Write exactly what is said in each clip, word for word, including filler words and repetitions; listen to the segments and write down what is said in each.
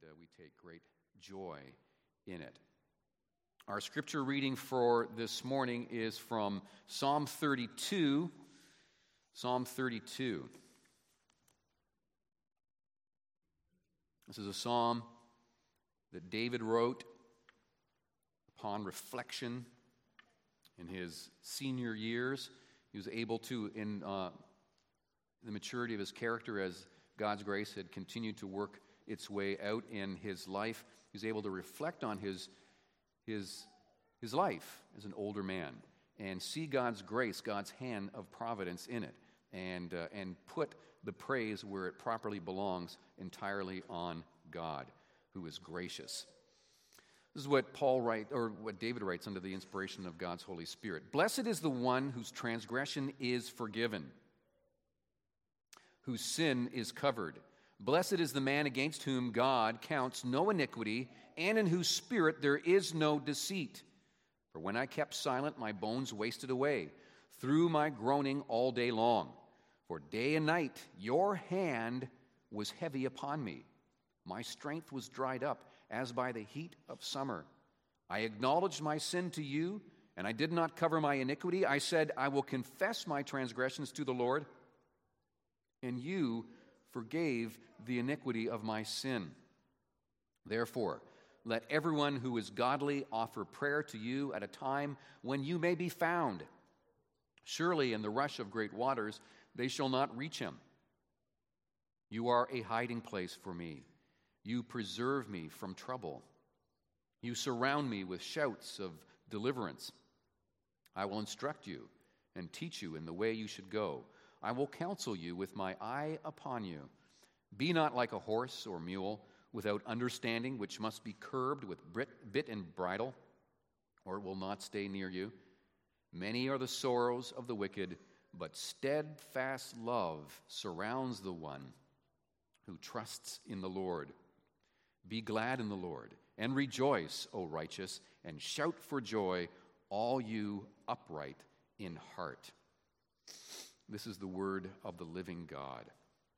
uh, we take great joy in it. Our scripture reading for this morning is from Psalm thirty-two. Psalm thirty-two. This is a psalm that David wrote upon reflection in his senior years. He was able to, in uh, the maturity of his character as God's grace had continued to work its way out in his life, he was able to reflect on his, his, his life as an older man and see God's grace, God's hand of providence in it, and, uh, and put the praise where it properly belongs entirely on God, who is gracious. This is what Paul writes, or what David writes under the inspiration of God's Holy Spirit. Blessed is the one whose transgression is forgiven, whose sin is covered. Blessed is the man against whom God counts no iniquity, and in whose spirit there is no deceit. For when I kept silent, my bones wasted away through my groaning all day long. For day and night your hand was heavy upon me. My strength was dried up as by the heat of summer. I acknowledged my sin to you, and I did not cover my iniquity. I said, I will confess my transgressions to the Lord, and you forgave the iniquity of my sin. Therefore, let everyone who is godly offer prayer to you at a time when you may be found. Surely in the rush of great waters they shall not reach him. You are a hiding place for me. You preserve me from trouble. You surround me with shouts of deliverance. I will instruct you and teach you in the way you should go. I will counsel you with my eye upon you. Be not like a horse or mule without understanding, which must be curbed with bit and bridle, or it will not stay near you. Many are the sorrows of the wicked, but steadfast love surrounds the one who trusts in the Lord. Be glad in the Lord, and rejoice, O righteous, and shout for joy, all you upright in heart. This is the word of the living God.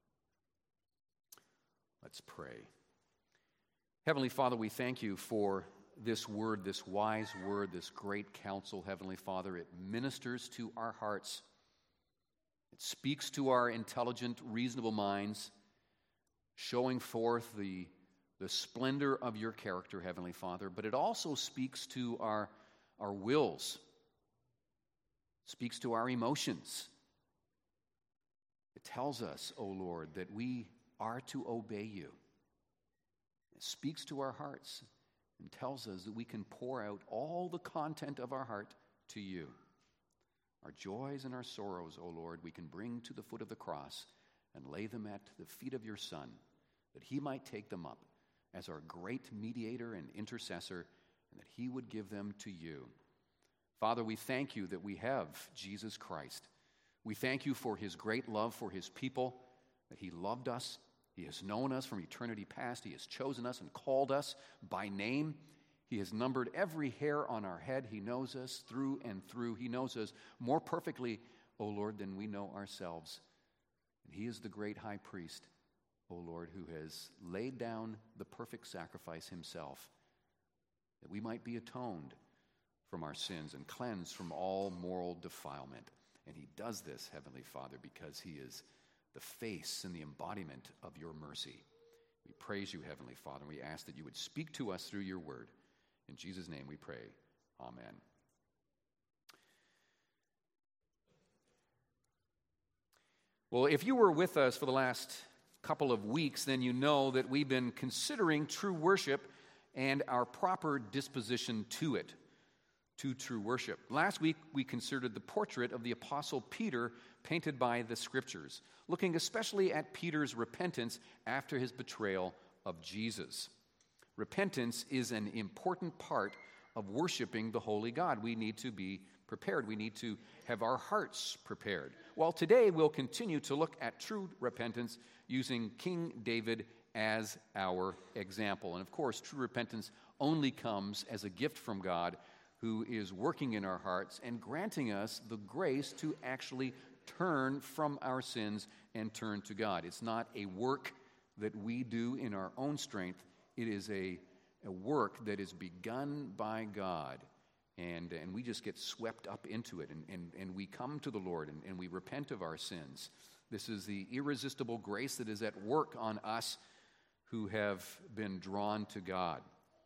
Let's pray. Heavenly Father, we thank you for this word, this wise word, this great counsel, Heavenly Father. It ministers to our hearts. It speaks to our intelligent, reasonable minds, showing forth the, the splendor of your character, Heavenly Father. But it also speaks to our, our wills, speaks to our emotions. It tells us, O Lord, that we are to obey you. It speaks to our hearts and tells us that we can pour out all the content of our heart to you. Our joys and our sorrows, O Lord, we can bring to the foot of the cross and lay them at the feet of your Son, that he might take them up as our great mediator and intercessor, and that he would give them to you. Father, we thank you that we have Jesus Christ. We thank you for his great love for his people, that he loved us. He has known us from eternity past. He has chosen us and called us by name. He has numbered every hair on our head. He knows us through and through. He knows us more perfectly, O Lord, than we know ourselves. And he is the great high priest, O Lord, who has laid down the perfect sacrifice himself, that we might be atoned from our sins and cleansed from all moral defilement. And he does this, Heavenly Father, because he is the face and the embodiment of your mercy. We praise you, Heavenly Father, and we ask that you would speak to us through your word. In Jesus' name we pray. Amen. Well, if you were with us for the last couple of weeks, then you know that we've been considering true worship and our proper disposition to it. To true worship. Last week, we considered the portrait of the Apostle Peter painted by the Scriptures, looking especially at Peter's repentance after his betrayal of Jesus. Repentance is an important part of worshiping the Holy God. We need to be prepared. We need to have our hearts prepared. Well, today we'll continue to look at true repentance using King David as our example. And of course, true repentance only comes as a gift from God, who is working in our hearts and granting us the grace to actually turn from our sins and turn to God. It's not a work that we do in our own strength. It is a, a work that is begun by God, and, and we just get swept up into it, and, and, and we come to the Lord, and, and we repent of our sins. This is the irresistible grace that is at work on us who have been drawn to God.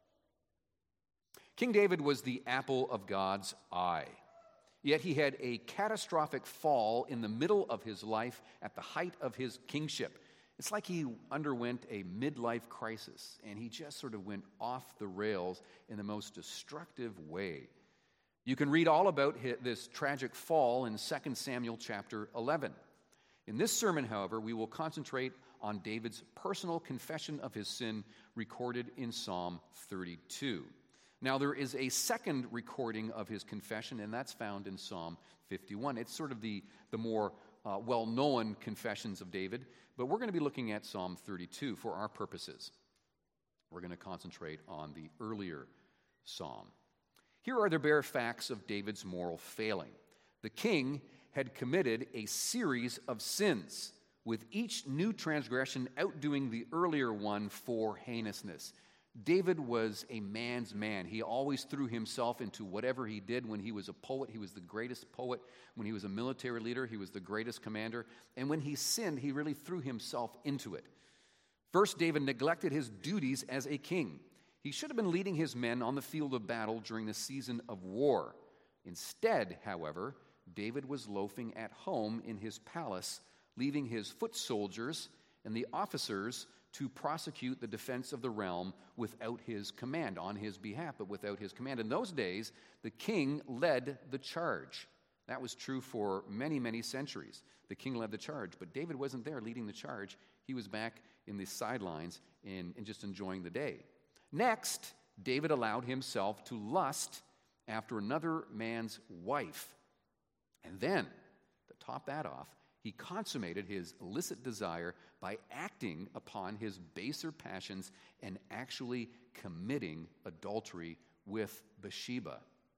King David was the apple of God's eye. Yet he had a catastrophic fall in the middle of his life at the height of his kingship. It's like he underwent a midlife crisis, and he just sort of went off the rails in the most destructive way. You can read all about this tragic fall in Second Samuel chapter eleven. In this sermon, however, we will concentrate on David's personal confession of his sin recorded in Psalm thirty-two. Now, there is a second recording of his confession, and that's found in Psalm fifty-one. It's sort of the, the more uh, well-known confessions of David, but we're going to be looking at Psalm thirty-two for our purposes. We're going to concentrate on the earlier psalm. Here are the bare facts of David's moral failing. The king had committed a series of sins, with each new transgression outdoing the earlier one for heinousness. David was a man's man. He always threw himself into whatever he did. When he was a poet, he was the greatest poet. When he was a military leader, he was the greatest commander. And when he sinned, he really threw himself into it. First, David neglected his duties as a king. He should have been leading his men on the field of battle during the season of war. Instead, however, David was loafing at home in his palace, leaving his foot soldiers and the officers to prosecute the defense of the realm without his command, on his behalf, but without his command. In those days, the king led the charge. That was true for many, many centuries. The king led the charge, but David wasn't there leading the charge. He was back in the sidelines and, and just enjoying the day. Next, David allowed himself to lust after another man's wife. And then, to top that off, he consummated his illicit desire by acting upon his baser passions and actually committing adultery with Bathsheba.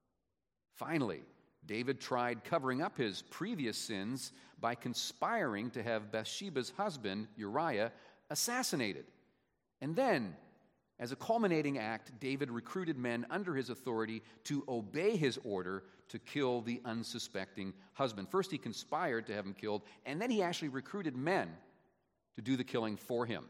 Finally, David tried covering up his previous sins by conspiring to have Bathsheba's husband, Uriah, assassinated. And then, as a culminating act, David recruited men under his authority to obey his order to kill the unsuspecting husband. First, he conspired to have him killed, and then he actually recruited men to do the killing for him.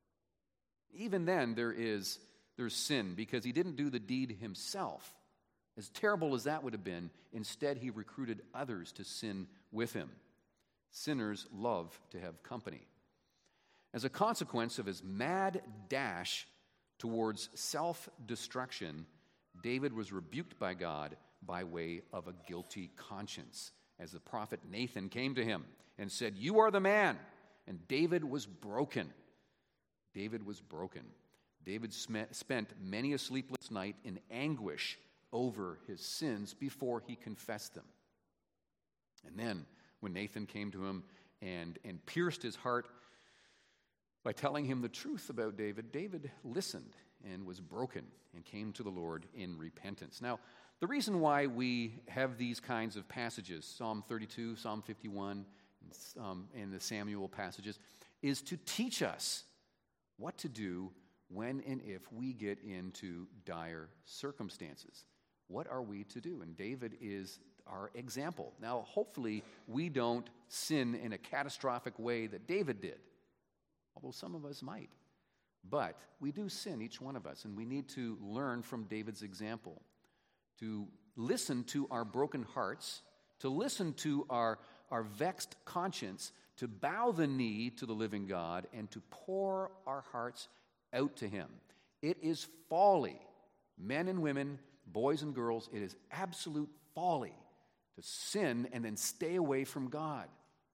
Even then, there is there's sin, because he didn't do the deed himself. As terrible as that would have been, instead he recruited others to sin with him. Sinners love to have company. As a consequence of his mad dash towards self-destruction, David was rebuked by God by way of a guilty conscience, as the prophet Nathan came to him and said, "You are the man." And David was broken. David was broken. David spent many a sleepless night in anguish over his sins before he confessed them. And then, when Nathan came to him and, and pierced his heart by telling him the truth about David, David listened and was broken and came to the Lord in repentance. Now, the reason why we have these kinds of passages, Psalm thirty-two, Psalm fifty-one, and, um, and the Samuel passages, is to teach us what to do when and if we get into dire circumstances. What are we to do? And David is our example. Now, hopefully, we don't sin in a catastrophic way that David did, although some of us might. But we do sin, each one of us, and we need to learn from David's example, to listen to our broken hearts, to listen to our, our vexed conscience, to bow the knee to the living God, and to pour our hearts out to him. It is folly, men and women, boys and girls, it is absolute folly to sin and then stay away from God.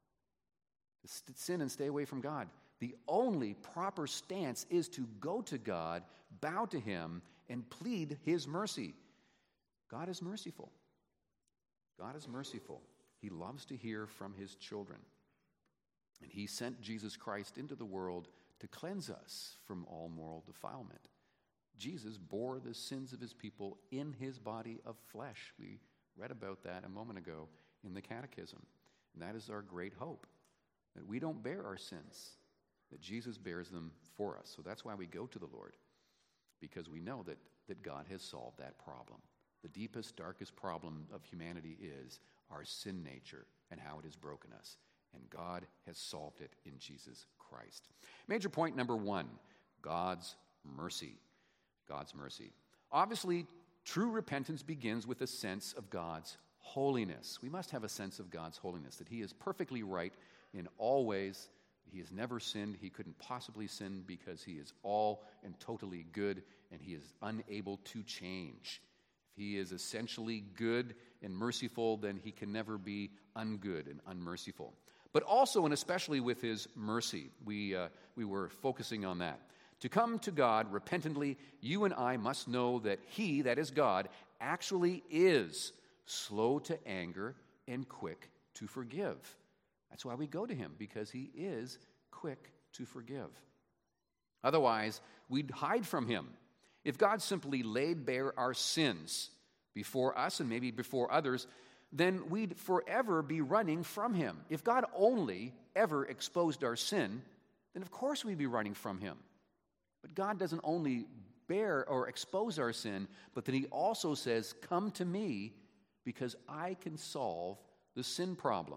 To sin and stay away from God. The only proper stance is to go to God, bow to him, and plead his mercy. God is merciful. God is merciful. He loves to hear from his children. And he sent Jesus Christ into the world to cleanse us from all moral defilement. Jesus bore the sins of his people in his body of flesh. We read about that a moment ago in the Catechism. And that is our great hope, that we don't bear our sins, that Jesus bears them for us. So that's why we go to the Lord. because we know that, that God has solved that problem. The deepest, darkest problem of humanity is our sin nature and how it has broken us. And God has solved it in Jesus Christ. Major point number one, God's mercy. God's mercy. Obviously, true repentance begins with a sense of God's holiness. We must have a sense of God's holiness, that he is perfectly right in all ways. He has never sinned. He couldn't possibly sin because he is all and totally good, and he is unable to change. If he is essentially good and merciful, then he can never be ungood and unmerciful. But also and especially with his mercy. We, uh, we were focusing on that. To come to God repentantly, you and I must know that he, that is God, actually is slow to anger and quick to forgive. That's why we go to him, because he is quick to forgive. Otherwise, we'd hide from him. If God simply laid bare our sins before us and maybe before others, then we'd forever be running from him. If God only ever exposed our sin, then of course we'd be running from him. But God doesn't only bear or expose our sin, but then he also says, come to me because I can solve the sin problem.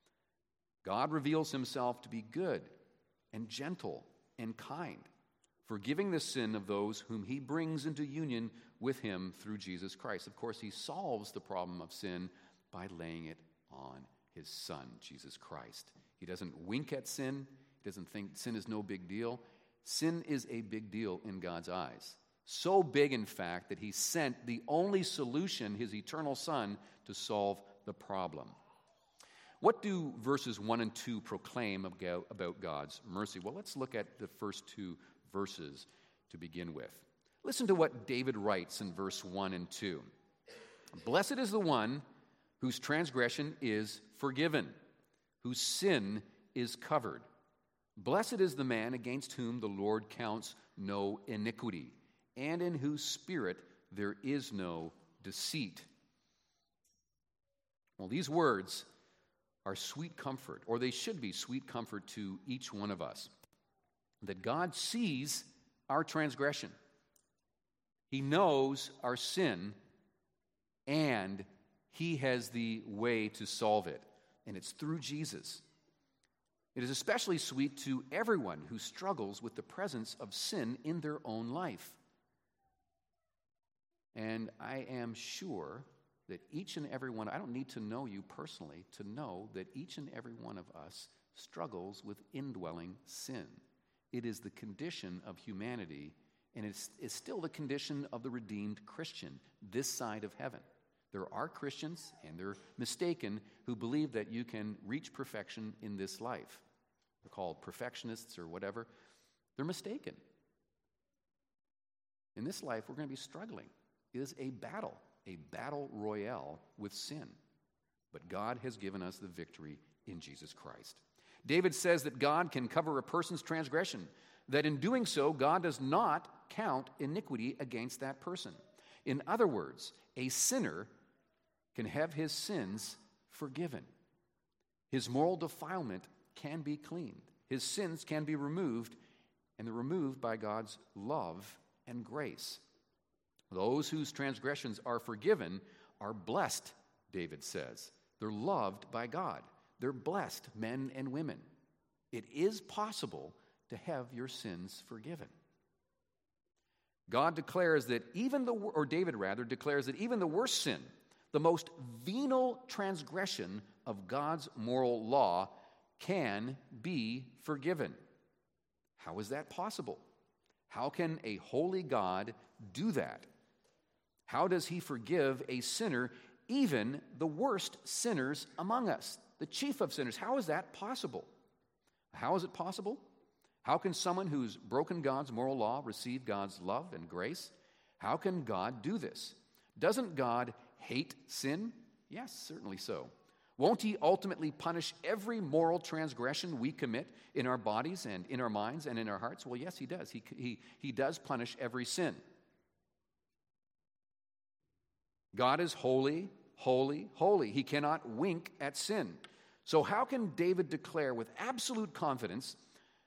God reveals himself to be good and gentle and kind, forgiving the sin of those whom he brings into union with him through Jesus Christ. Of course, he solves the problem of sin by laying it on his Son, Jesus Christ. He doesn't wink at sin. He doesn't think sin is no big deal. Sin is a big deal in God's eyes. So big, in fact, that he sent the only solution, his eternal Son, to solve the problem. What do verses one and two proclaim about God's mercy? Well, let's look at the first two verses to begin with. Listen to what David writes in verse one and two. Blessed is the one whose transgression is forgiven, whose sin is covered. Blessed is the man against whom the Lord counts no iniquity, and in whose spirit there is no deceit. Well, these words are sweet comfort, or they should be sweet comfort to each one of us, that God sees our transgression. He knows our sin, and he has the way to solve it, and it's through Jesus. It is especially sweet to everyone who struggles with the presence of sin in their own life. And I am sure that each and every one, I don't need to know you personally to know that each and every one of us struggles with indwelling sin. It is the condition of humanity, and it's, it's still the condition of the redeemed Christian this side of heaven. There are Christians, and they're mistaken, who believe that you can reach perfection in this life. They're called perfectionists or whatever. They're mistaken. In this life, we're going to be struggling. It is a battle, a battle royale with sin. But God has given us the victory in Jesus Christ. David says that God can cover a person's transgression, that in doing so, God does not count iniquity against that person. In other words, a sinner can have his sins forgiven. His moral defilement can be cleaned. His sins can be removed, and they're removed by God's love and grace. Those whose transgressions are forgiven are blessed, David says. They're loved by God. They're blessed, men and women. It is possible to have your sins forgiven. God declares that even the, or David rather, declares that even the worst sin, the most venal transgression of God's moral law, can be forgiven. How is that possible? How can a holy God do that? How does he forgive a sinner, even the worst sinners among us, the chief of sinners? How is that possible? How is it possible? How can someone who's broken God's moral law receive God's love and grace? How can God do this? Doesn't God hate sin? Yes, certainly so. Won't he ultimately punish every moral transgression we commit in our bodies and in our minds and in our hearts? Well, yes, he does. He, he, he does punish every sin. God is holy, holy, holy. He cannot wink at sin. So how can David declare with absolute confidence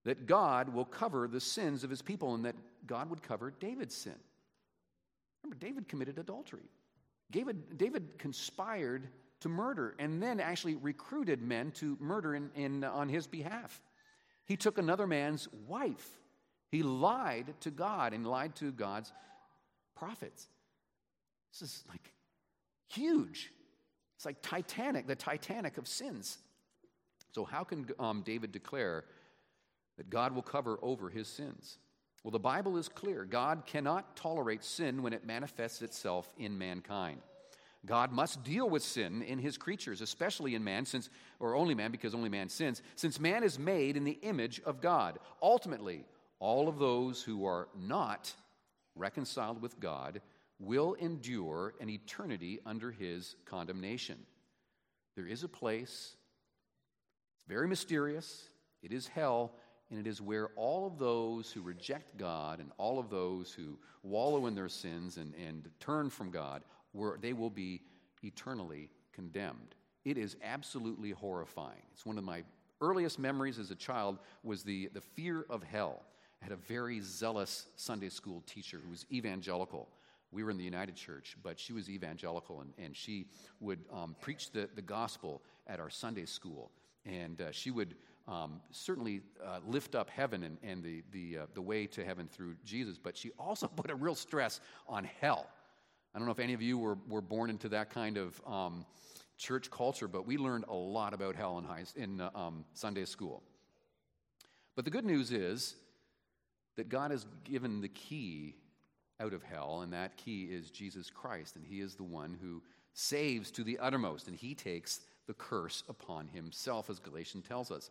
that God will cover the sins of his people and that God would cover David's sin. Remember, David committed adultery. David, David conspired to murder and then actually recruited men to murder in, in, on his behalf. He took another man's wife. He lied to God and lied to God's prophets. This is like huge. It's like Titanic, the Titanic of sins. So how can um, David declare that God will cover over his sins? Well, the Bible is clear. God cannot tolerate sin when it manifests itself in mankind. God must deal with sin in his creatures, especially in man, since, or only man, because only man sins, since man is made in the image of God. Ultimately, all of those who are not reconciled with God will endure an eternity under his condemnation. There is a place, it's very mysterious, it is hell, and it is where all of those who reject God and all of those who wallow in their sins and, and turn from God, where they will be eternally condemned. It is absolutely horrifying. It's one of my earliest memories as a child was the, the fear of hell. I had a very zealous Sunday school teacher who was evangelical. We were in the United Church, but she was evangelical, and, and she would um, preach the, the gospel at our Sunday school. And uh, she would um, certainly uh, lift up heaven and, and the, the, uh, the way to heaven through Jesus, but she also put a real stress on hell. I don't know if any of you were, were born into that kind of um, church culture, but we learned a lot about hell in, high, in uh, um, Sunday school. But the good news is that God has given the key out of hell, and that key is Jesus Christ, and he is the one who saves to the uttermost, and he takes the curse upon himself, as Galatians tells us.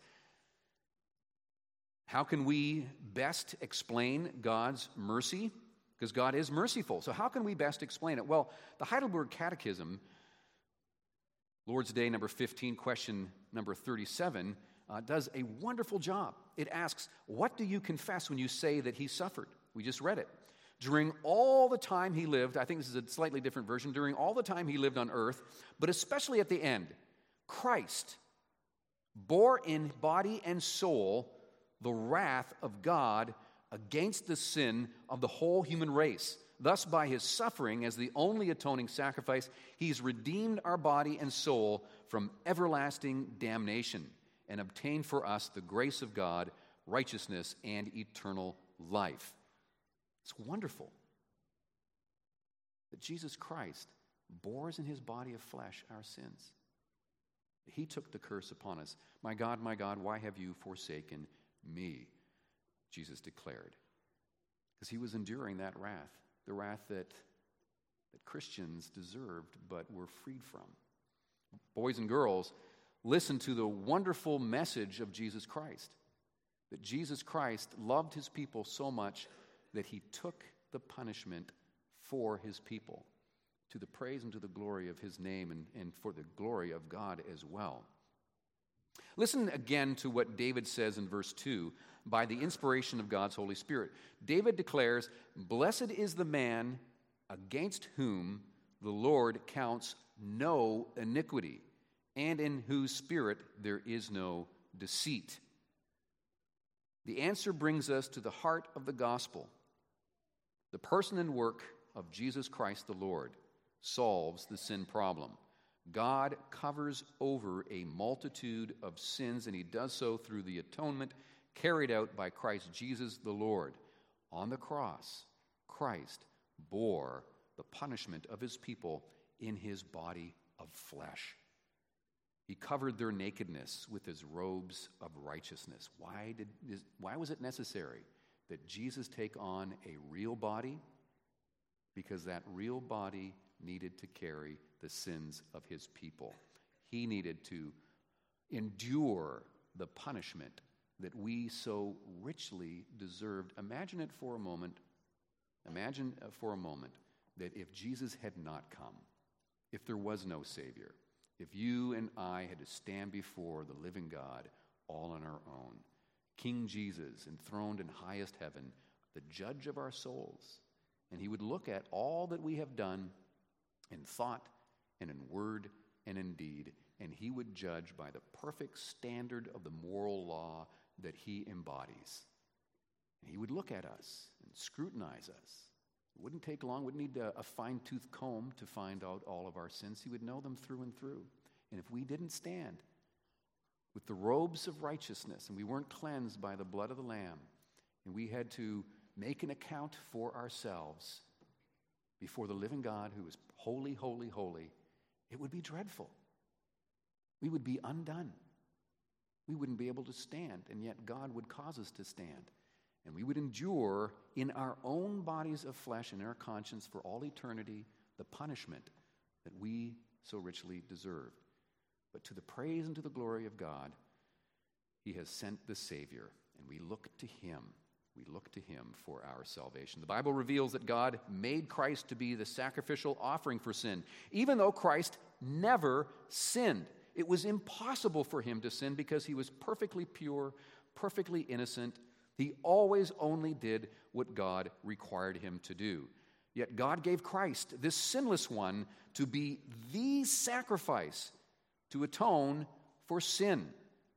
How can we best explain God's mercy? Because God is merciful. So how can we best explain it? Well, the Heidelberg Catechism, Lord's Day number fifteen, question number thirty-seven, uh, does a wonderful job. It asks, what do you confess when you say that he suffered? We just read it. During all the time he lived, I think this is a slightly different version, during all the time he lived on earth, but especially at the end, Christ bore in body and soul the wrath of God against the sin of the whole human race. Thus, by his suffering as the only atoning sacrifice, he's redeemed our body and soul from everlasting damnation and obtained for us the grace of God, righteousness, and eternal life. It's wonderful that Jesus Christ bores in his body of flesh our sins. He took the curse upon us. My God, my God, why have you forsaken me? Jesus declared. Because he was enduring that wrath, the wrath that, that Christians deserved but were freed from. Boys and girls, listen to the wonderful message of Jesus Christ. That Jesus Christ loved his people so much that he took the punishment for his people, to the praise and to the glory of his name and, and for the glory of God as well. Listen again to what David says in verse two, by the inspiration of God's Holy Spirit. David declares, "Blessed is the man against whom the Lord counts no iniquity, and in whose spirit there is no deceit." The answer brings us to the heart of the gospel. The person and work of Jesus Christ the Lord solves the sin problem. God covers over a multitude of sins, and he does so through the atonement carried out by Christ Jesus the Lord. On the cross, Christ bore the punishment of his people in his body of flesh. He covered their nakedness with his robes of righteousness. Why did this, why was it necessary that Jesus take on a real body? Because that real body needed to carry the sins of his people. He needed to endure the punishment that we so richly deserved. Imagine it for a moment. Imagine for a moment that if Jesus had not come, if there was no Savior, if you and I had to stand before the living God all on our own, King Jesus enthroned in highest heaven, the judge of our souls, and he would look at all that we have done in thought and in word and in deed, and he would judge by the perfect standard of the moral law that he embodies. And he would look at us and scrutinize us. It wouldn't take long, wouldn't need a, a fine-tooth comb to find out all of our sins. He would know them through and through. And if we didn't stand with the robes of righteousness and we weren't cleansed by the blood of the Lamb, and we had to make an account for ourselves before the living God who is holy, holy, holy, it would be dreadful. We would be undone. We wouldn't be able to stand, and yet God would cause us to stand. And we would endure in our own bodies of flesh and in our conscience for all eternity the punishment that we so richly deserved. But to the praise and to the glory of God, he has sent the Savior, and we look to him. We look to him for our salvation. The Bible reveals that God made Christ to be the sacrificial offering for sin, even though Christ never sinned. It was impossible for him to sin because he was perfectly pure, perfectly innocent. He always only did what God required him to do. Yet God gave Christ, this sinless one, to be the sacrifice to atone for sin,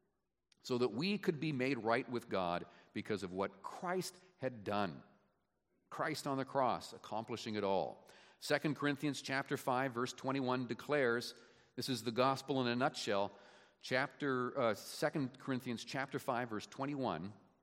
so that we could be made right with God because of what Christ had done. Christ on the cross, accomplishing it all. Second Corinthians chapter five, verse twenty-one declares, this is the gospel in a nutshell, chapter uh, Second Corinthians chapter five, verse twenty-one.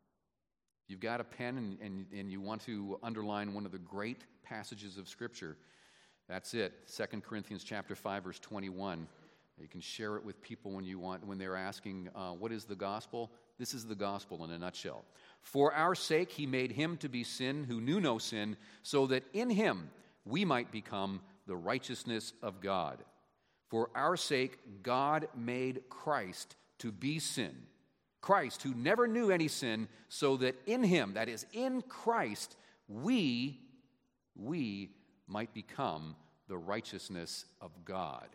If you've got a pen and, and, and you want to underline one of the great passages of Scripture, that's it. Second Corinthians chapter five, verse twenty-one. You can share it with people when you want, when they're asking, uh, what is the gospel? This is the gospel in a nutshell. For our sake he made him to be sin who knew no sin, so that in him we might become the righteousness of God. For our sake God made Christ to be sin. Christ, who never knew any sin, so that in him, that is, in Christ, we, we might become the righteousness of God.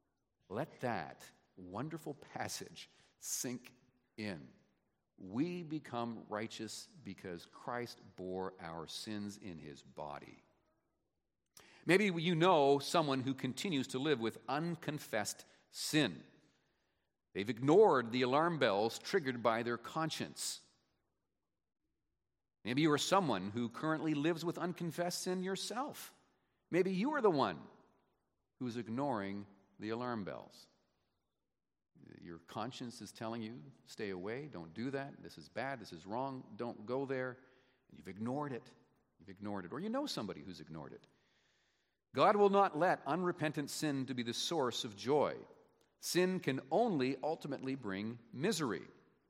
Let that wonderful passage sink in. We become righteous because Christ bore our sins in his body. Maybe you know someone who continues to live with unconfessed sin. They've ignored the alarm bells triggered by their conscience. Maybe you are someone who currently lives with unconfessed sin yourself. Maybe you are the one who's ignoring the alarm bells. Your conscience is telling you, stay away, don't do that, this is bad, this is wrong, don't go there. And you've ignored it. You've ignored it. Or you know somebody who's ignored it. God will not let unrepentant sin to be the source of joy. Sin can only ultimately bring misery.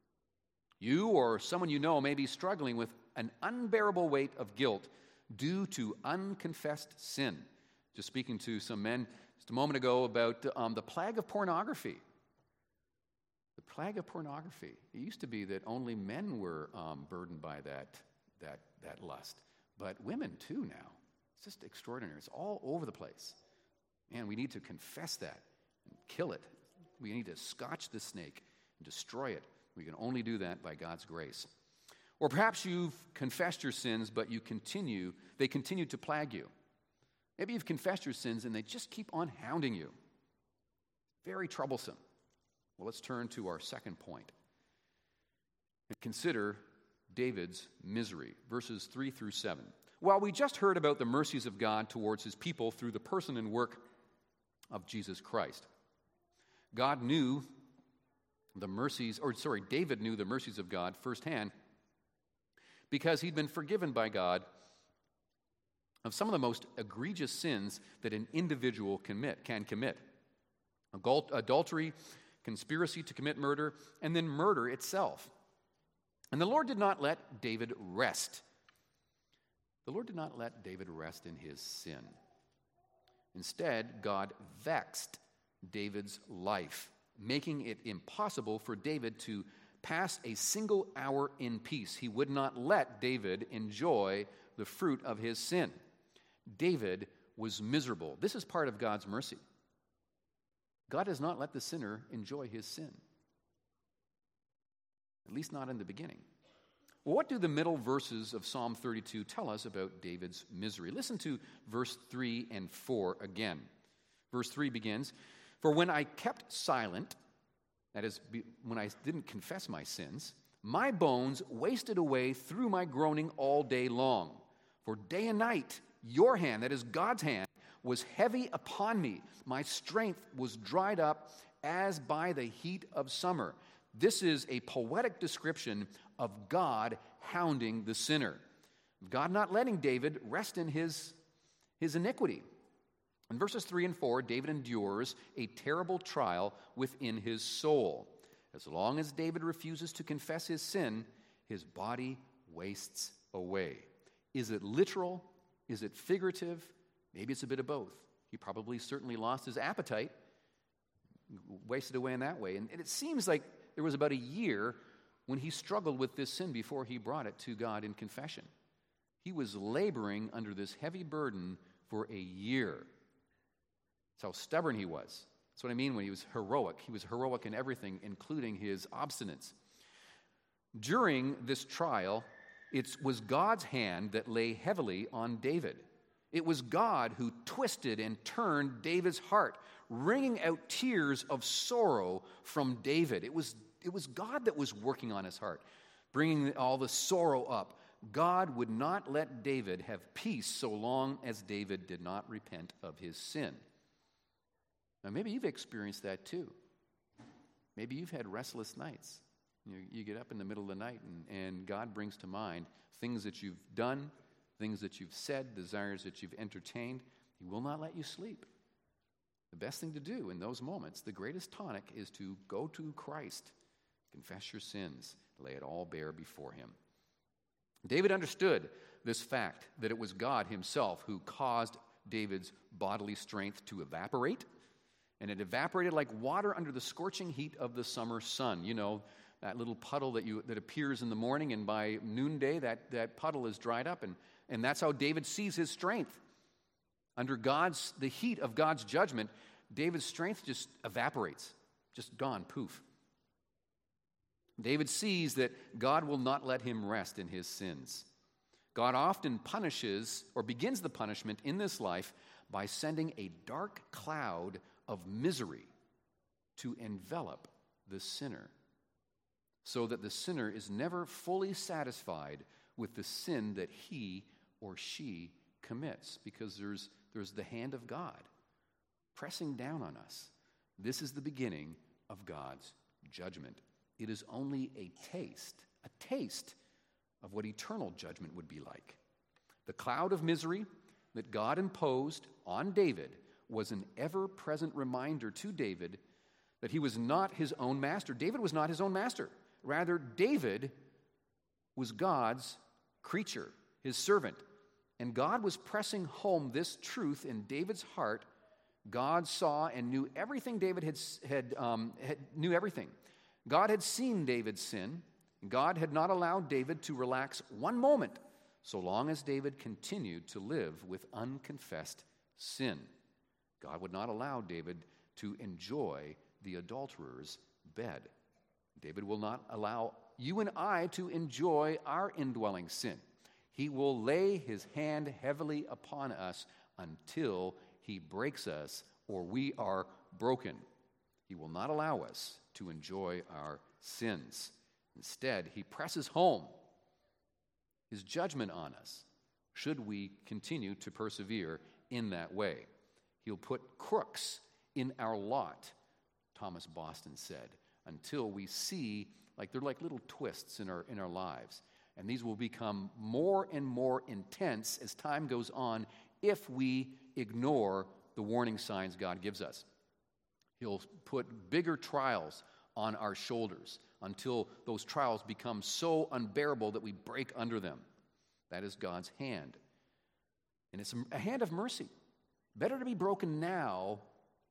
You or someone you know may be struggling with an unbearable weight of guilt due to unconfessed sin. Just speaking to some men just a moment ago about um, the plague of pornography. The plague of pornography. It used to be that only men were um, burdened by that, that, that lust. But women too now. It's just extraordinary. It's all over the place. Man, we need to confess that and kill it. We need to scotch the snake and destroy it. We can only do that by God's grace. Or perhaps you've confessed your sins, but you continue, they continue to plague you. Maybe you've confessed your sins and they just keep on hounding you. Very troublesome. Well, let's turn to our second point and consider David's misery, verses three through seven. While we just heard about the mercies of God towards his people through the person and work of Jesus Christ, God knew the mercies, or sorry, David knew the mercies of God firsthand because he'd been forgiven by God of some of the most egregious sins that an individual commit, can commit. Adultery, conspiracy to commit murder, and then murder itself. And the Lord did not let David rest. The Lord did not let David rest in his sin. Instead, God vexed David's life, making it impossible for David to pass a single hour in peace. He would not let David enjoy the fruit of his sin. David was miserable. This is part of God's mercy. God does not let the sinner enjoy his sin, at least not in the beginning. Well, what do the middle verses of Psalm thirty-two tell us about David's misery? Listen to verse three and four again. Verse three begins, "For when I kept silent," that is, when I didn't confess my sins, My bones wasted away through my groaning all day long. For day and night, your hand, that is God's hand, was heavy upon me. My strength was dried up as by the heat of summer. This is a poetic description of God hounding the sinner. God not letting David rest in his, his iniquity. In verses three and four, David endures a terrible trial within his soul. As long as David refuses to confess his sin, his body wastes away. Is it literal? Is it figurative? Maybe it's a bit of both. He probably certainly lost his appetite, wasted away in that way. And it seems like there was about a year when he struggled with this sin before he brought it to God in confession. He was laboring under this heavy burden for a year. That's how stubborn he was. That's what I mean when he was heroic. He was heroic in everything, including his obstinance. During this trial, it was God's hand that lay heavily on David. It was God who twisted and turned David's heart, wringing out tears of sorrow from David. It was, it was God that was working on his heart, bringing all the sorrow up. God would not let David have peace so long as David did not repent of his sin. Now, maybe you've experienced that too. Maybe you've had restless nights. You know, you get up in the middle of the night and, and God brings to mind things that you've done, things that you've said, desires that you've entertained. He will not let you sleep. The best thing to do in those moments, the greatest tonic, is to go to Christ, confess your sins, lay it all bare before him. David understood this fact, that it was God himself who caused David's bodily strength to evaporate, and it evaporated like water under the scorching heat of the summer sun. You know, that little puddle that you that appears in the morning, and by noonday that, that puddle is dried up, and, and that's how David sees his strength. Under God's the heat of God's judgment, David's strength just evaporates, just gone, poof. David sees that God will not let him rest in his sins. God often punishes or begins the punishment in this life by sending a dark cloud of misery to envelop the sinner, so that the sinner is never fully satisfied with the sin that he or she commits, because there's, there's the hand of God pressing down on us. This is the beginning of God's judgment. It is only a taste, a taste of what eternal judgment would be like. The cloud of misery that God imposed on David was an ever-present reminder to David that he was not his own master. David was not his own master. Rather, David was God's creature, his servant. And God was pressing home this truth in David's heart. God saw and knew everything David had, had, um, had knew everything. God had seen David's sin. God had not allowed David to relax one moment so long as David continued to live with unconfessed sin. God would not allow David to enjoy the adulterer's bed. David will not allow you and I to enjoy our indwelling sin. He will lay his hand heavily upon us until he breaks us or we are broken. He will not allow us to enjoy our sins. Instead, he presses home his judgment on us should we continue to persevere in that way. He'll put crooks in our lot, Thomas Boston said, until we see, like they're like little twists in our in our lives. And these will become more and more intense as time goes on if we ignore the warning signs God gives us. He'll put bigger trials on our shoulders until those trials become so unbearable that we break under them. That is God's hand. And it's a hand of mercy. Better to be broken now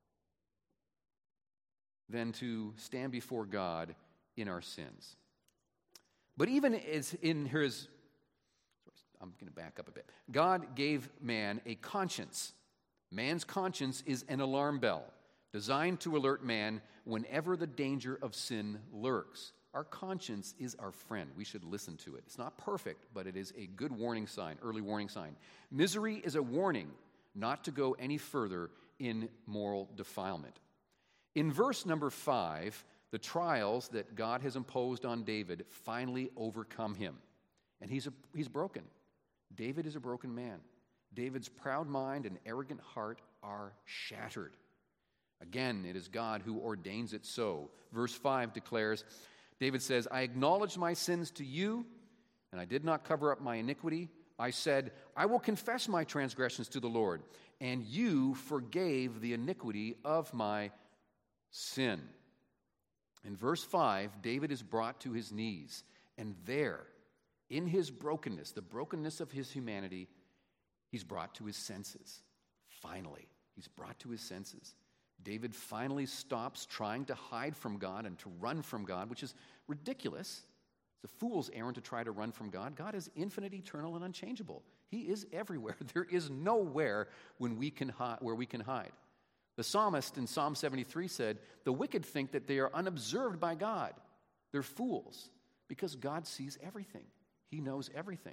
than to stand before God in our sins. But even as in his, I'm going to back up a bit. God gave man a conscience. Man's conscience is an alarm bell designed to alert man whenever the danger of sin lurks. Our conscience is our friend. We should listen to it. It's not perfect, but it is a good warning sign, early warning sign. Misery is a warning not to go any further in moral defilement. In verse number five, the trials that God has imposed on David finally overcome him. And he's, a, he's broken. David is a broken man. David's proud mind and arrogant heart are shattered. Again, it is God who ordains it so. Verse five declares, David says, I acknowledged my sins to you, and I did not cover up my iniquity. I said, I will confess my transgressions to the Lord, and you forgave the iniquity of my sin. In verse five, David is brought to his knees, and there, in his brokenness, the brokenness of his humanity, he's brought to his senses. Finally, he's brought to his senses. David finally stops trying to hide from God and to run from God, which is ridiculous. It's a fool's errand to try to run from God. God is infinite, eternal, and unchangeable. He is everywhere. There is nowhere when we can hi- where we can hide. The psalmist in Psalm seventy-three said, the wicked think that they are unobserved by God. They're fools because God sees everything. He knows everything.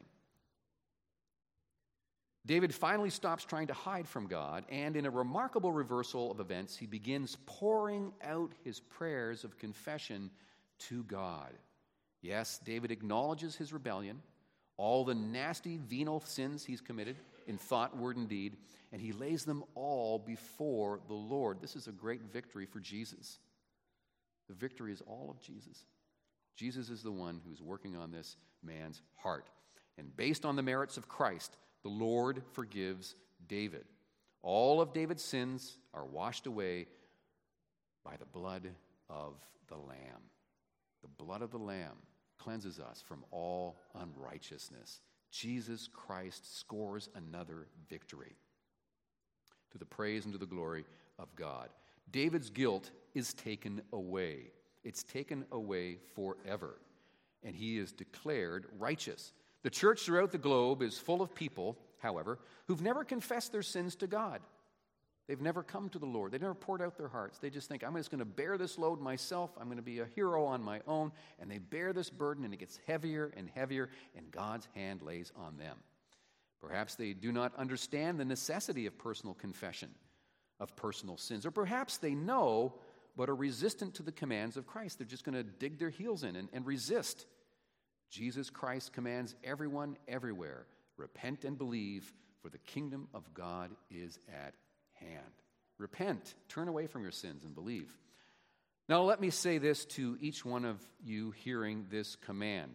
David finally stops trying to hide from God, and in a remarkable reversal of events, he begins pouring out his prayers of confession to God. Yes, David acknowledges his rebellion, all the nasty, venal sins he's committed in thought, word, and deed, and he lays them all before the Lord. This is a great victory for Jesus. The victory is all of Jesus. Jesus is the one who's working on this man's heart. And based on the merits of Christ, the Lord forgives David. All of David's sins are washed away by the blood of the Lamb. The blood of the Lamb cleanses us from all unrighteousness. Jesus Christ scores another victory to the praise and to the glory of God. David's guilt is taken away. It's taken away forever, and he is declared righteous. The church throughout the globe is full of people, however, who've never confessed their sins to God. They've never come to the Lord. They've never poured out their hearts. They just think, I'm just going to bear this load myself. I'm going to be a hero on my own. And they bear this burden, and it gets heavier and heavier, and God's hand lays on them. Perhaps they do not understand the necessity of personal confession of personal sins. Or perhaps they know, but are resistant to the commands of Christ. They're just going to dig their heels in and, and resist. Jesus Christ commands everyone everywhere, repent and believe, for the kingdom of God is at hand. Repent, turn away from your sins and believe. Now let me say this to each one of you hearing this command.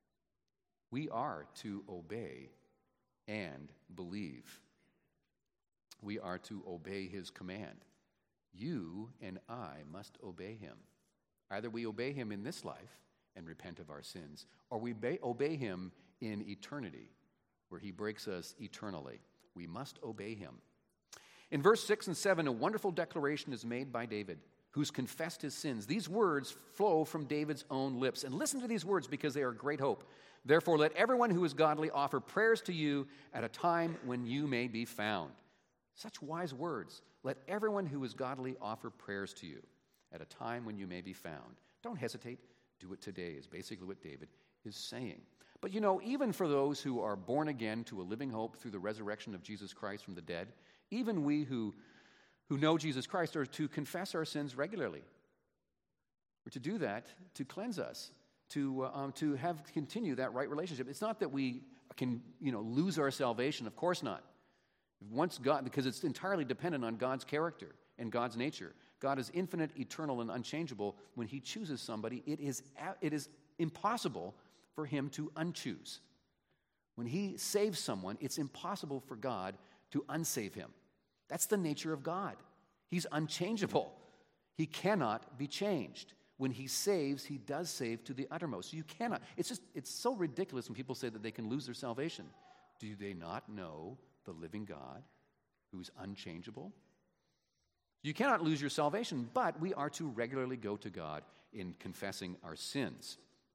We are to obey and believe. We are to obey his command. You and I must obey him. Either we obey him in this life and repent of our sins, or we obey, obey him in eternity, where he breaks us eternally. We must obey him. In verse six and seven, a wonderful declaration is made by David, who's confessed his sins. These words flow from David's own lips. And listen to these words because they are great hope. Therefore, let everyone who is godly offer prayers to you at a time when you may be found. Such wise words. Let everyone who is godly offer prayers to you at a time when you may be found. Don't hesitate. Do it today is basically what David is saying. But you know, even for those who are born again to a living hope through the resurrection of Jesus Christ from the dead, even we who, who know Jesus Christ are to confess our sins regularly. We're to do that to cleanse us, to, uh, um, to have continue that right relationship. It's not that we can, you know, lose our salvation. Of course not. Once God, because it's entirely dependent on God's character and God's nature. God is infinite, eternal, and unchangeable. When he chooses somebody, it is, it is impossible for him to unchoose. When he saves someone, it's impossible for God to unsave him. That's the nature of God. He's unchangeable. He cannot be changed. When he saves, he does save to the uttermost. So you cannot. It's just, it's so ridiculous when people say that they can lose their salvation. Do they not know the living God who's unchangeable? You cannot lose your salvation, but we are to regularly go to God in confessing our sins.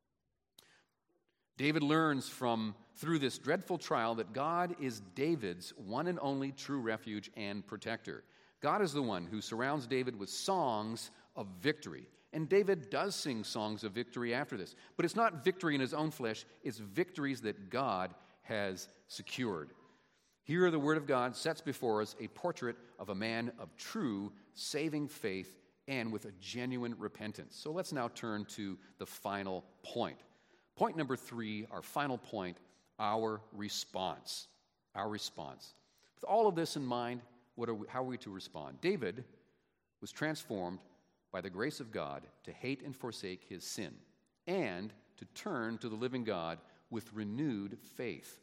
David learns from through this dreadful trial that God is David's one and only true refuge and protector. God is the one who surrounds David with songs of victory. And David does sing songs of victory after this. But it's not victory in his own flesh, it's victories that God has secured. Here, the Word of God sets before us a portrait of a man of true saving faith and with a genuine repentance. So let's now turn to the final point. Point number three, our final point, our response. Our response. With all of this in mind, what are we, how are we to respond? David was transformed by the grace of God to hate and forsake his sin and to turn to the living God with renewed faith.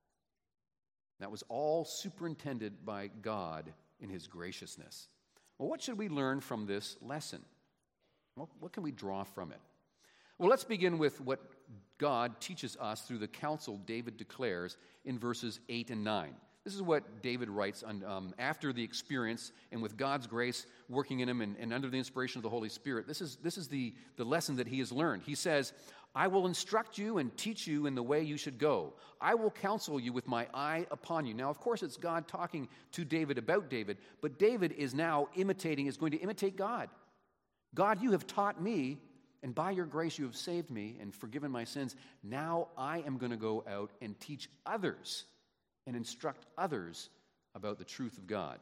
That was all superintended by God in his graciousness. Well, what should we learn from this lesson? Well, what can we draw from it? Well, let's begin with what God teaches us through the counsel David declares in verses eight and nine. This is what David writes on, um, after the experience and with God's grace working in him and, and under the inspiration of the Holy Spirit. This is, this is the, the lesson that he has learned. He says, I will instruct you and teach you in the way you should go. I will counsel you with my eye upon you. Now, of course, it's God talking to David about David, but David is now imitating, is going to imitate God. God, you have taught me, and by your grace you have saved me and forgiven my sins. Now I am going to go out and teach others and instruct others about the truth of God.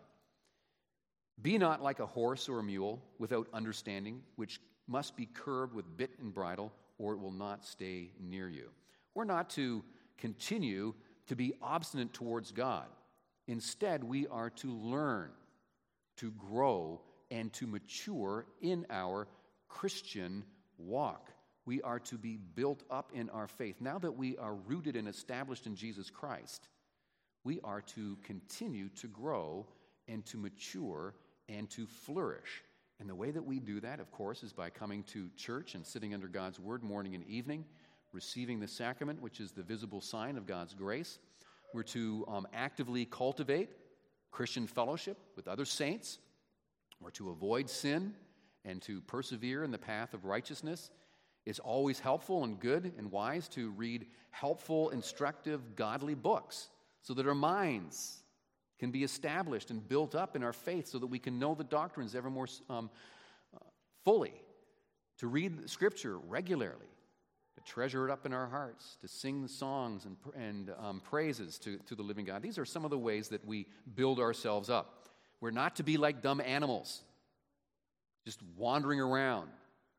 Be not like a horse or a mule without understanding, which must be curbed with bit and bridle, or it will not stay near you. We're not to continue to be obstinate towards God. Instead, we are to learn, to grow, and to mature in our Christian walk. We are to be built up in our faith. Now that we are rooted and established in Jesus Christ, we are to continue to grow and to mature and to flourish. And the way that we do that, of course, is by coming to church and sitting under God's word morning and evening, receiving the sacrament, which is the visible sign of God's grace. We're to um, actively cultivate Christian fellowship with other saints. We're to avoid sin and to persevere in the path of righteousness. It's always helpful and good and wise to read helpful, instructive, godly books so that our minds can be established and built up in our faith so that we can know the doctrines ever more um, uh, fully, to read Scripture regularly, to treasure it up in our hearts, to sing the songs and, and um, praises to, to the living God. These are some of the ways that we build ourselves up. We're not to be like dumb animals, just wandering around,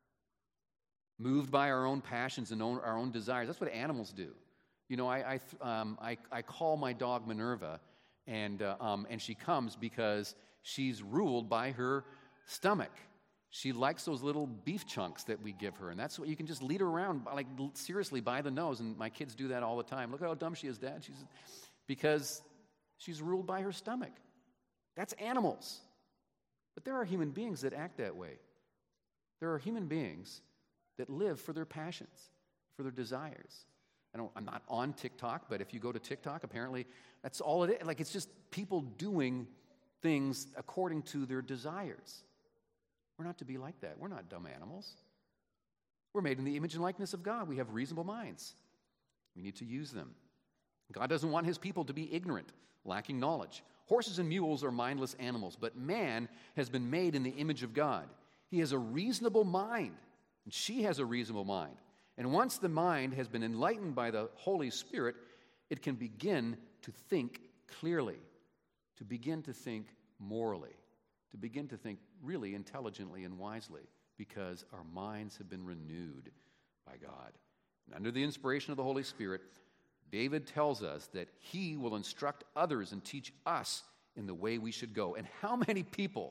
moved by our own passions and own, our own desires. That's what animals do. You know, I, I, um, I, I call my dog Minerva, and, uh, um, and she comes because she's ruled by her stomach. She likes those little beef chunks that we give her, and that's what you can just lead her around, like seriously, by the nose, and my kids do that all the time. Look how dumb she is, Dad. She's because she's ruled by her stomach. That's animals. But there are human beings that act that way. There are human beings that live for their passions, for their desires. I don't, I'm not on TikTok, but if you go to TikTok, apparently that's all it is. Like, it's just people doing things according to their desires. We're not to be like that. We're not dumb animals. We're made in the image and likeness of God. We have reasonable minds. We need to use them. God doesn't want his people to be ignorant, lacking knowledge. Horses and mules are mindless animals, but man has been made in the image of God. He has a reasonable mind, and she has a reasonable mind. And once the mind has been enlightened by the Holy Spirit, it can begin to think clearly, to begin to think morally, to begin to think really intelligently and wisely, because our minds have been renewed by God. And under the inspiration of the Holy Spirit, David tells us that he will instruct others and teach us in the way we should go. And how many people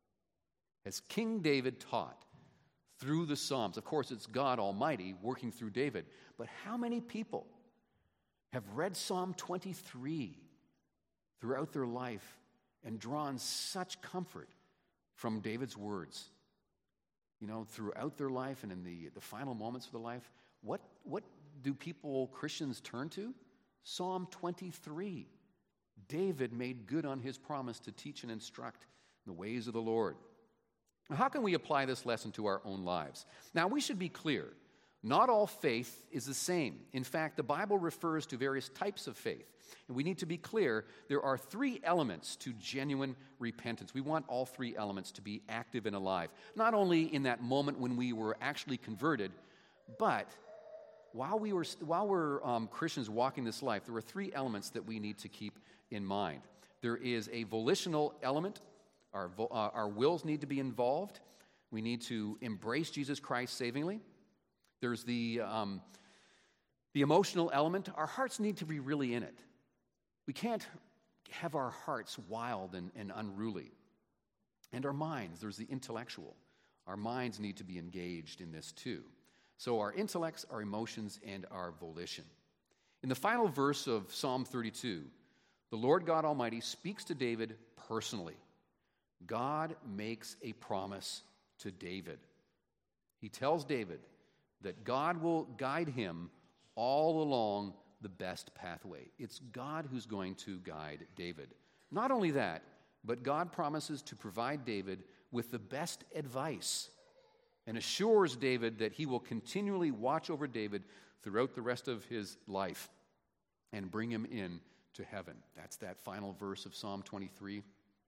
has King David taught through the Psalms? Of course, it's God Almighty working through David. But how many people have read Psalm twenty-three throughout their life and drawn such comfort from David's words? You know, throughout their life and in the, the final moments of their life, what, what do people, Christians, turn to? Psalm twenty-three. David made good on his promise to teach and instruct in the ways of the Lord. Now, how can we apply this lesson to our own lives? Now, we should be clear. Not all faith is the same. In fact, the Bible refers to various types of faith. And we need to be clear, there are three elements to genuine repentance. We want all three elements to be active and alive. Not only in that moment when we were actually converted, but while we were while we're um, Christians walking this life, there are three elements that we need to keep in mind. There is a volitional element. Our, uh, our wills need to be involved. We need to embrace Jesus Christ savingly. There's the, um, the emotional element. Our hearts need to be really in it. We can't have our hearts wild and, and unruly. And our minds, there's the intellectual. Our minds need to be engaged in this too. So our intellects, our emotions, and our volition. In the final verse of Psalm thirty-two, the Lord God Almighty speaks to David personally. God makes a promise to David. He tells David that God will guide him all along the best pathway. It's God who's going to guide David. Not only that, but God promises to provide David with the best advice and assures David that he will continually watch over David throughout the rest of his life and bring him in to heaven. That's that final verse of Psalm twenty-three.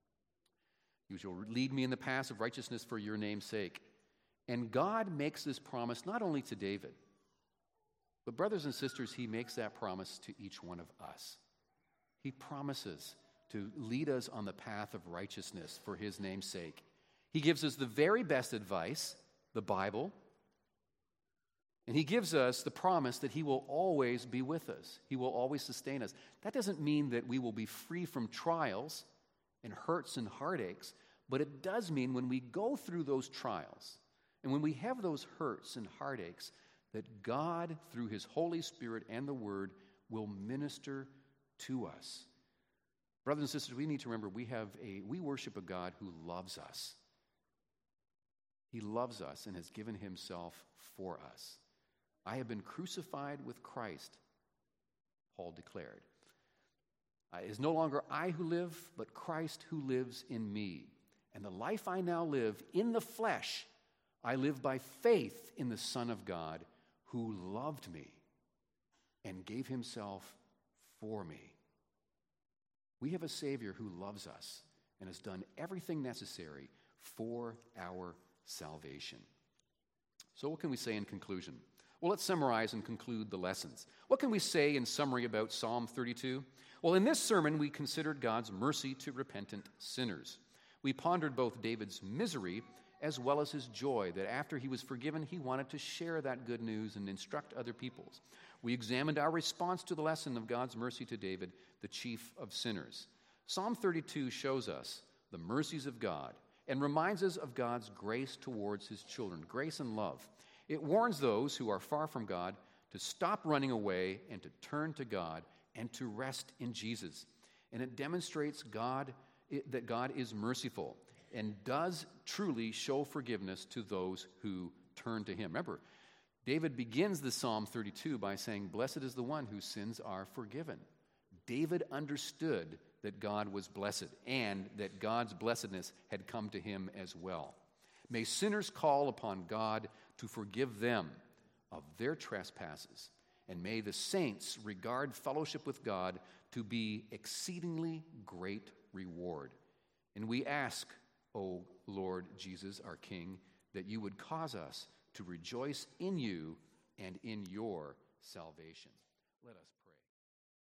You shall lead me in the paths of righteousness for your name's sake. And God makes this promise not only to David, but brothers and sisters, he makes that promise to each one of us. He promises to lead us on the path of righteousness for his name's sake. He gives us the very best advice, the Bible, and he gives us the promise that he will always be with us. He will always sustain us. That doesn't mean that we will be free from trials and hurts and heartaches, but it does mean when we go through those trials and when we have those hurts and heartaches, that God, through his Holy Spirit and the Word, will minister to us. Brothers and sisters, we need to remember we have a we worship a God who loves us. He loves us and has given himself for us. I have been crucified with Christ, Paul declared. Uh, it is no longer I who live, but Christ who lives in me. And the life I now live in the flesh, I live by faith in the Son of God who loved me and gave himself for me. We have a Savior who loves us and has done everything necessary for our salvation. So what can we say in conclusion? Well, let's summarize and conclude the lessons. What can we say in summary about Psalm thirty-two? Well, in this sermon, we considered God's mercy to repentant sinners. We pondered both David's misery as well as his joy, that after he was forgiven, he wanted to share that good news and instruct other peoples. We examined our response to the lesson of God's mercy to David, the chief of sinners. Psalm thirty-two shows us the mercies of God and reminds us of God's grace towards his children, grace and love. It warns those who are far from God to stop running away and to turn to God and to rest in Jesus. And it demonstrates God it, that God is merciful and does truly show forgiveness to those who turn to him. Remember, David begins the Psalm thirty-two by saying, "Blessed is the one whose sins are forgiven." David understood that God was blessed and that God's blessedness had come to him as well. May sinners call upon God to forgive them of their trespasses, and may the saints regard fellowship with God to be exceedingly great reward. And we ask, O Lord Jesus, our King, that you would cause us to rejoice in you and in your salvation. Let us